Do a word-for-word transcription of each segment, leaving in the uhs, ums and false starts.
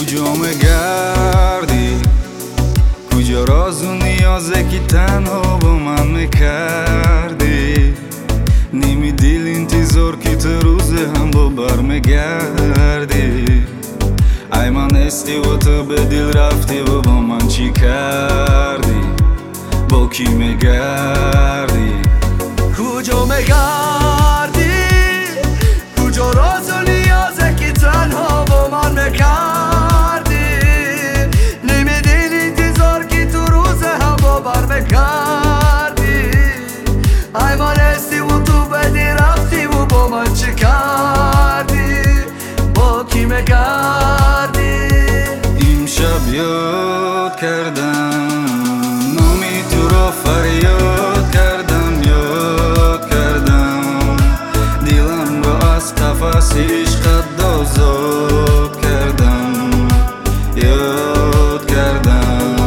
کجا میگردی؟ کجا راز و نیازه که تنها با من میکردی؟ نیمی دل انتظار که تو روزه هم با بر میگردی. ای من استی و تو به دل رفتی و با من چی کردی؟ با کی میگردی؟ کجا میگردی؟ کجا راز و نیازه که تنها با من میکردی؟ نیمی دل انتظار که تو روزه هم با بر میگردی. ای من استی و تو به دل رفتی و با من چی کردی؟ با کی میگردی؟ امشب یاد کردم نامی تو را فریاد کردم، یاد کردم دلم را از قفس عشقت آزاد کردم، یاد کردم.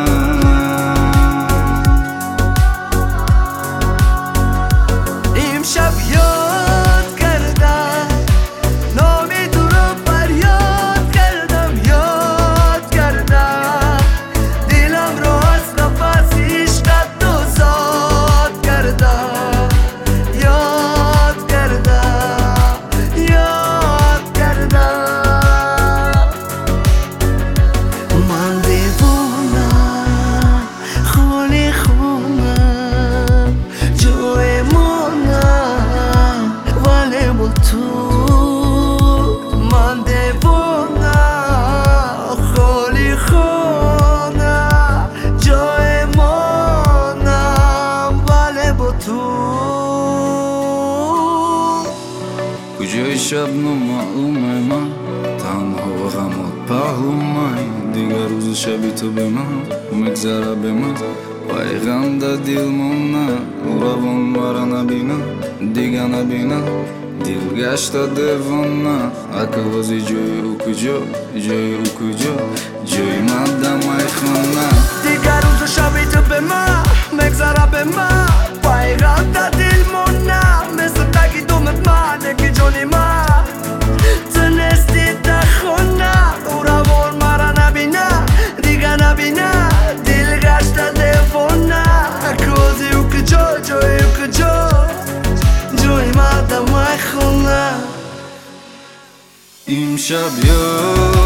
امشب یاد کردم نامی تو را فریاد کردم، یاد کردم دلم را از قفس عشقت آزاد کردم، یاد کردم، یاد کردم. من دیوانم، خالی خونم، جای مانم ولی با تو. من دیوانم، خالی خونم، جای مانم ولی با تو. کجای شب نامعلومه من تنها و غمات پهلومه. دیگر روز شبی تو به من مگذره به من پیغام در دل مانه. روان مرا نبینه دیگه نبینه دل گشته دیوانه. اکوازی جای او کجا، جای او کجا، جای من دمای خانه. دیگر روز شبی تو به من مگذره به من پیغام در دل مانه. مثل تکی دومت منه که جانی من تنستی در خونه. او روان مرا نبینه دیگه نبینه دل گشته دیوانه. اکوازی او کجا، جای او کجا، جای من دمای خونه. امشب یاد